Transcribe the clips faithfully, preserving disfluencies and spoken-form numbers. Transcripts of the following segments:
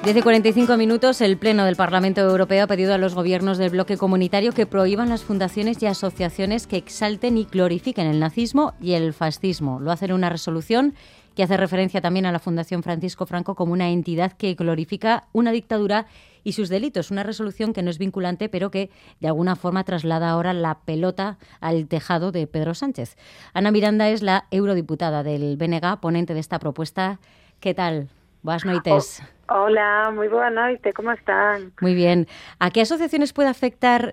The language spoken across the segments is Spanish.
diez y cuarenta y cinco minutos, el Pleno del Parlamento Europeo ha pedido a los gobiernos del bloque comunitario que prohíban las fundaciones y asociaciones que exalten y glorifiquen el nazismo y el fascismo. Lo hace en una resolución que hace referencia también a la Fundación Francisco Franco como una entidad que glorifica una dictadura y sus delitos. Una resolución que no es vinculante, pero que de alguna forma traslada ahora la pelota al tejado de Pedro Sánchez. Ana Miranda es la eurodiputada del B N G, ponente de esta propuesta. ¿Qué tal? Buenas noites. Oh, hola, muy buenas noches. ¿Cómo están? Muy bien. ¿A qué asociaciones puede afectar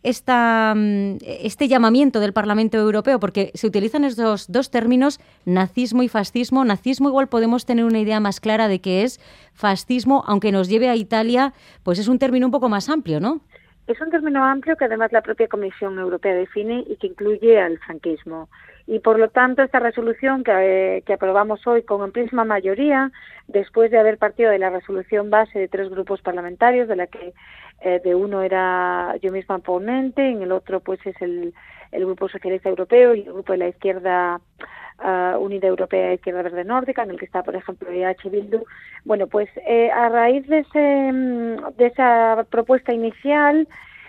esta, este llamamiento del Parlamento Europeo? Porque se utilizan estos dos términos, nazismo y fascismo. Nazismo igual podemos tener una idea más clara de qué es. Fascismo, aunque nos lleve a Italia, pues es un término un poco más amplio, ¿no? Es un término amplio que además la propia Comisión Europea define y que incluye al franquismo. Y por lo tanto esta resolución que, eh, que aprobamos hoy con amplísima mayoría, después de haber partido de la resolución base de tres grupos parlamentarios, de la que eh, de uno era yo misma ponente, en el otro pues es el, el Grupo Socialista Europeo y el Grupo de la Izquierda uh, Unida Europea e Izquierda Verde Nórdica, en el que está por ejemplo E H Bildu. Bueno, pues eh, a raíz de, ese, de esa propuesta inicial,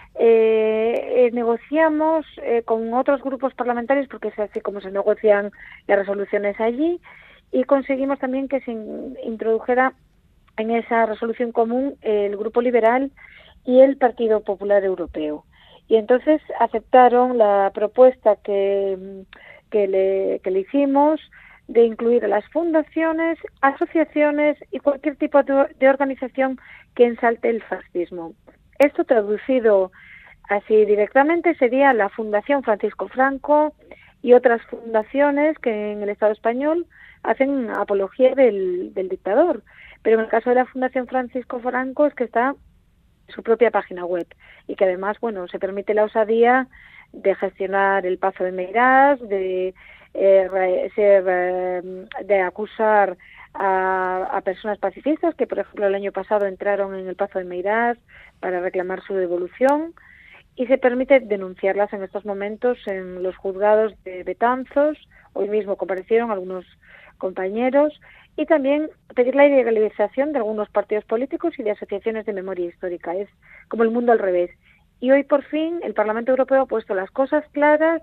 Eh, eh, negociamos eh, con otros grupos parlamentarios, porque es así como se negocian las resoluciones allí, y conseguimos también que se in, introdujera en esa resolución común eh, el Grupo Liberal y el Partido Popular Europeo. Y entonces aceptaron la propuesta que, que, le, que le hicimos de incluir a las fundaciones, asociaciones y cualquier tipo de, de organización que ensalte el fascismo. Esto traducido así directamente sería la Fundación Francisco Franco y otras fundaciones que en el Estado español hacen apología del, del dictador. Pero en el caso de la Fundación Francisco Franco es que está en su propia página web y que además, bueno, se permite la osadía de gestionar el Pazo de Meirás, de, eh, ser, eh, de acusar A, a personas pacifistas que, por ejemplo, el año pasado entraron en el Pazo de Meirás para reclamar su devolución, y se permite denunciarlas en estos momentos en los juzgados de Betanzos. Hoy mismo comparecieron algunos compañeros, y también pedir la ilegalización de algunos partidos políticos y de asociaciones de memoria histórica. Es como el mundo al revés. Y hoy por fin el Parlamento Europeo ha puesto las cosas claras,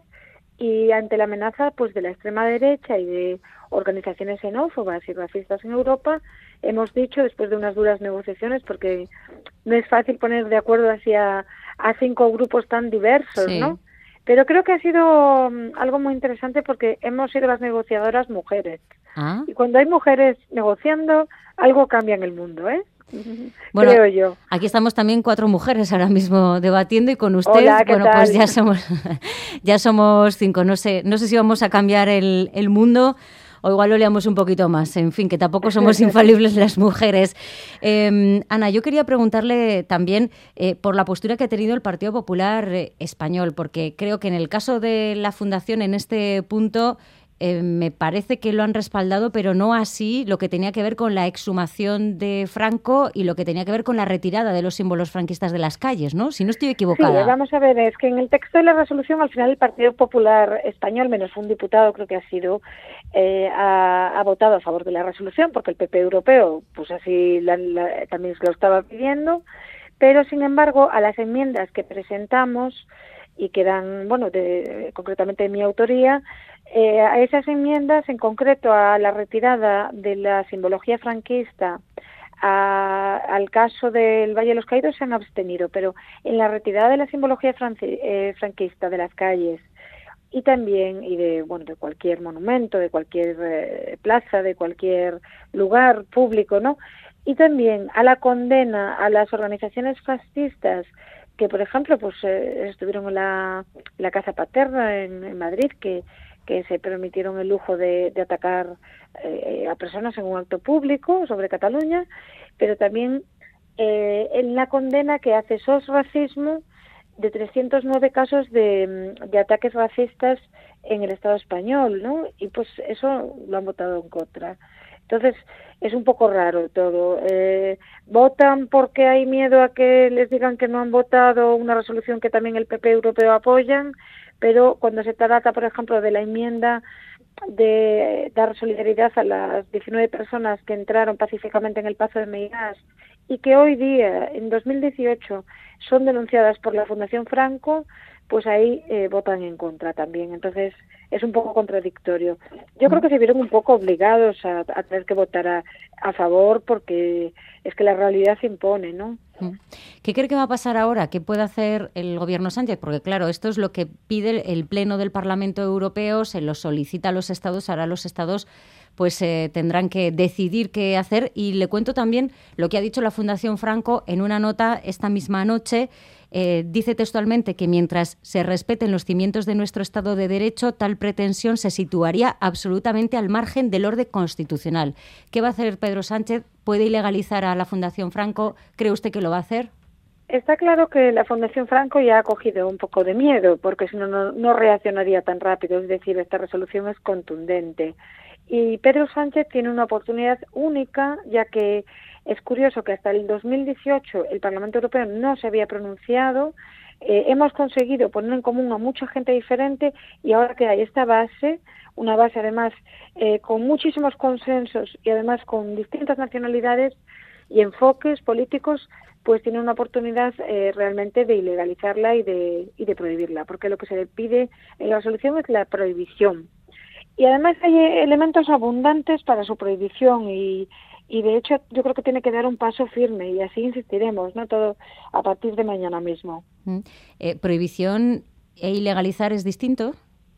y ante la amenaza pues de la extrema derecha y de organizaciones xenófobas y racistas en Europa, hemos dicho, después de unas duras negociaciones, porque no es fácil poner de acuerdo hacia a cinco grupos tan diversos, sí, ¿no? Pero creo que ha sido um, algo muy interesante, porque hemos sido las negociadoras mujeres. ¿Ah? Y cuando hay mujeres negociando, algo cambia en el mundo, ¿eh? Bueno, creo yo. Aquí estamos también cuatro mujeres ahora mismo debatiendo, y con usted, Hola, ¿qué bueno, tal? pues ya somos ya somos cinco. No sé, no sé si vamos a cambiar el, el mundo, o igual lo leamos un poquito más. En fin, que tampoco somos infalibles las mujeres. Eh, Ana, yo quería preguntarle también eh, por la postura que ha tenido el Partido Popular eh, Español, porque creo que en el caso de la Fundación, en este punto, Eh, me parece que lo han respaldado, pero no así lo que tenía que ver con la exhumación de Franco y lo que tenía que ver con la retirada de los símbolos franquistas de las calles, ¿no? Si no estoy equivocada. Sí, vamos a ver, es que en el texto de la resolución, al final el Partido Popular Español, menos un diputado creo que ha sido, eh, ha, ha votado a favor de la resolución, porque el P P europeo pues así la, la, también se lo estaba pidiendo, pero sin embargo a las enmiendas que presentamos y que dan, bueno, de, concretamente de mi autoría, eh, a esas enmiendas, en concreto a la retirada de la simbología franquista, a, al caso del Valle de los Caídos, se han abstenido, pero en la retirada de la simbología franci, eh, franquista de las calles, y también y de bueno de cualquier monumento, de cualquier eh, plaza, de cualquier lugar público, ¿no? Y también a la condena a las organizaciones fascistas que, por ejemplo, pues eh, estuvieron en la, la Casa Paterna en, en Madrid, que que se permitieron el lujo de, de atacar eh, a personas en un acto público sobre Cataluña, pero también eh, en la condena que hace S O S Racismo de trescientos nueve casos de, de ataques racistas en el Estado español, ¿no? Y pues eso lo han votado en contra. Entonces, es un poco raro todo. Eh, votan porque hay miedo a que les digan que no han votado una resolución que también el P P europeo apoyan, pero cuando se trata, por ejemplo, de la enmienda de dar solidaridad a las diecinueve personas que entraron pacíficamente en el Pazo de Meirás y que hoy día, en dos mil dieciocho, son denunciadas por la Fundación Franco, pues ahí eh, votan en contra también. Entonces, es un poco contradictorio. Yo creo que se vieron un poco obligados a, a tener que votar a, a favor porque es que la realidad se impone, ¿no? ¿Qué cree que va a pasar ahora? ¿Qué puede hacer el gobierno Sánchez? Porque claro, esto es lo que pide el Pleno del Parlamento Europeo, se lo solicita a los estados, ahora los estados pues eh, tendrán que decidir qué hacer. Y le cuento también lo que ha dicho la Fundación Franco en una nota esta misma noche. Eh, dice textualmente que mientras se respeten los cimientos de nuestro Estado de Derecho, tal pretensión se situaría absolutamente al margen del orden constitucional. ¿Qué va a hacer Pedro Sánchez? ¿Puede ilegalizar a la Fundación Franco? ¿Cree usted que lo va a hacer? Está claro que la Fundación Franco ya ha cogido un poco de miedo, porque si no, no, no reaccionaría tan rápido. Es decir, esta resolución es contundente. Y Pedro Sánchez tiene una oportunidad única, ya que es curioso que hasta el dos mil dieciocho el Parlamento Europeo no se había pronunciado. Eh, hemos conseguido poner en común a mucha gente diferente y ahora que hay esta base, una base además eh, con muchísimos consensos y además con distintas nacionalidades y enfoques políticos, pues tiene una oportunidad eh, realmente de ilegalizarla y de, y de prohibirla, porque lo que se le pide en la resolución es la prohibición. Y además hay elementos abundantes para su prohibición y, y de hecho yo creo que tiene que dar un paso firme y así insistiremos, ¿no? Todo a partir de mañana mismo. Mm. Eh, ¿Prohibición e ilegalizar es distinto?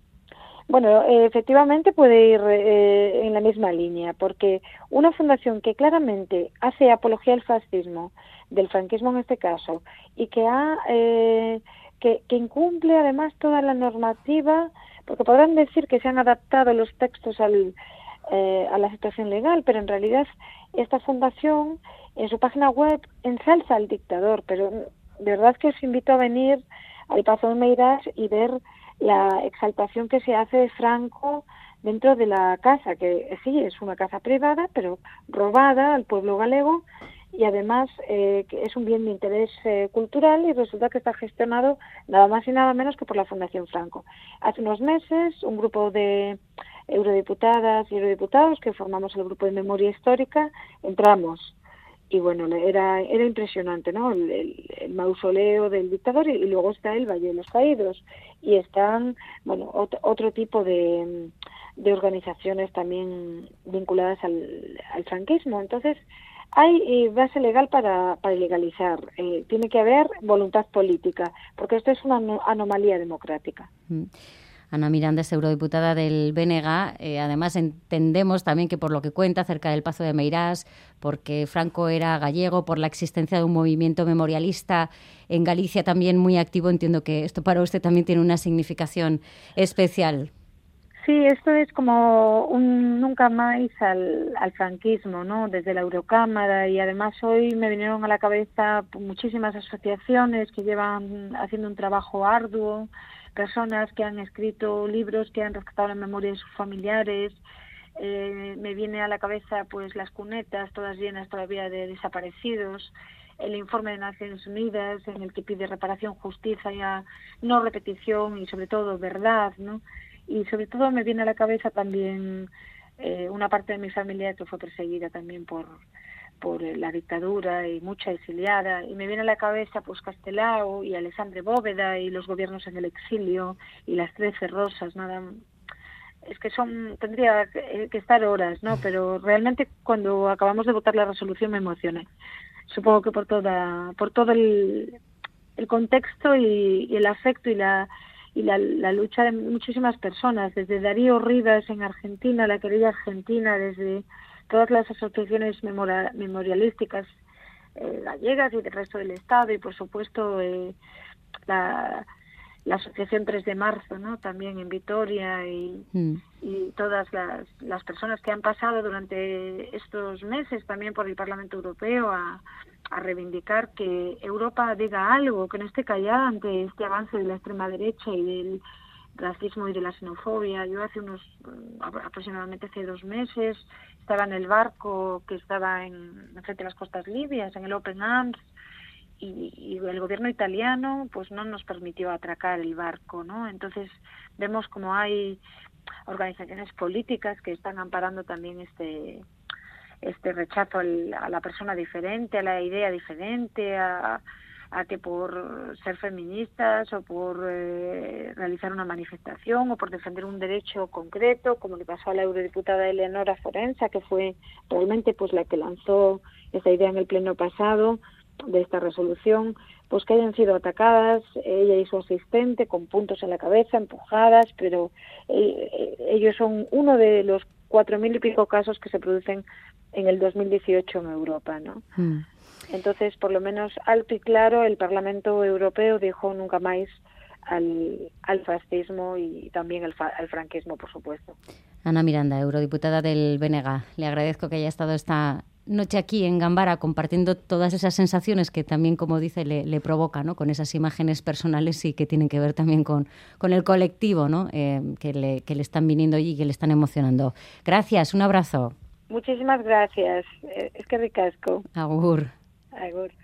Bueno, eh, efectivamente puede ir eh, en la misma línea, porque una fundación que claramente hace apología al fascismo, del franquismo en este caso, y que ha eh, que, que incumple además toda la normativa, porque podrán decir que se han adaptado los textos al, eh, a la situación legal, pero en realidad esta fundación en su página web ensalza al dictador, pero de verdad que os invito a venir al Pazo de Meirás y ver la exaltación que se hace de Franco dentro de la casa, que sí, es una casa privada, pero robada al pueblo galego y además eh, que es un bien de interés eh, cultural y resulta que está gestionado nada más y nada menos que por la Fundación Franco. Hace unos meses un grupo de eurodiputadas y eurodiputados que formamos el grupo de memoria histórica entramos y bueno, era era impresionante, ¿no? El, el, el mausoleo del dictador y, y luego está el Valle de los Caídos y están, bueno, otro, otro tipo de, de organizaciones también vinculadas al, al franquismo. Entonces, hay eh, base legal para, para ilegalizar. Eh, tiene que haber voluntad política, porque esto es una anomalía democrática. Mm. Ana Miranda es eurodiputada del B N G. Eh, además, entendemos también que por lo que cuenta acerca del Pazo de Meirás, porque Franco era gallego, por la existencia de un movimiento memorialista en Galicia también muy activo, entiendo que esto para usted también tiene una significación especial. Sí, esto es como un nunca más al, al franquismo, ¿no? Desde la Eurocámara y además hoy me vinieron a la cabeza muchísimas asociaciones que llevan haciendo un trabajo arduo, personas que han escrito libros que han rescatado la memoria de sus familiares. Eh, me viene a la cabeza pues las cunetas todas llenas todavía de desaparecidos, el informe de Naciones Unidas en el que pide reparación, justicia, no repetición y sobre todo verdad, ¿no? Y sobre todo me viene a la cabeza también eh, una parte de mi familia que fue perseguida también por por la dictadura y mucha exiliada, y me viene a la cabeza pues Castelao y Alexandre Bóveda y los gobiernos en el exilio y las Trece Rosas, nada, es que son, tendría que estar horas, ¿no? Pero realmente cuando acabamos de votar la resolución me emocioné, supongo que por toda, por todo el, el contexto y, y el afecto y la y la, la lucha de muchísimas personas, desde Darío Rivas en Argentina, la querida Argentina, desde todas las asociaciones memora, memorialísticas eh, gallegas y del resto del Estado y por supuesto eh, la, la Asociación tres de marzo, ¿no? También en Vitoria y, mm. y todas las, las personas que han pasado durante estos meses también por el Parlamento Europeo a, a reivindicar que Europa diga algo, que no esté callada ante este avance de la extrema derecha y del racismo y de la xenofobia. Yo hace unos, aproximadamente hace dos meses, estaba en el barco que estaba en frente a las costas libias, en el Open Arms, y, y el gobierno italiano pues no nos permitió atracar el barco, ¿no? Entonces vemos como hay organizaciones políticas que están amparando también este este rechazo al, a la persona diferente, a la idea diferente, a, a que por ser feministas o por eh, realizar una manifestación o por defender un derecho concreto, como le pasó a la eurodiputada Eleonora Forenza, que fue realmente pues la que lanzó esta idea en el pleno pasado de esta resolución, pues que hayan sido atacadas, ella y su asistente, con puntos en la cabeza, empujadas, pero eh, ellos son uno de los cuatro mil y pico casos que se producen en el dos mil dieciocho en Europa, ¿no? Mm. Entonces, por lo menos alto y claro, el Parlamento Europeo dijo nunca más al, al fascismo y también al, fa, al franquismo, por supuesto. Ana Miranda, eurodiputada del B N G. Le agradezco que haya estado esta noche aquí en Gambara compartiendo todas esas sensaciones que también, como dice, le, le provoca, ¿no? Con esas imágenes personales y que tienen que ver también con, con el colectivo, ¿no? Eh, que, le, que le están viniendo allí y que le están emocionando. Gracias, un abrazo. Muchísimas gracias. Es que ricasco. Agur. Agur.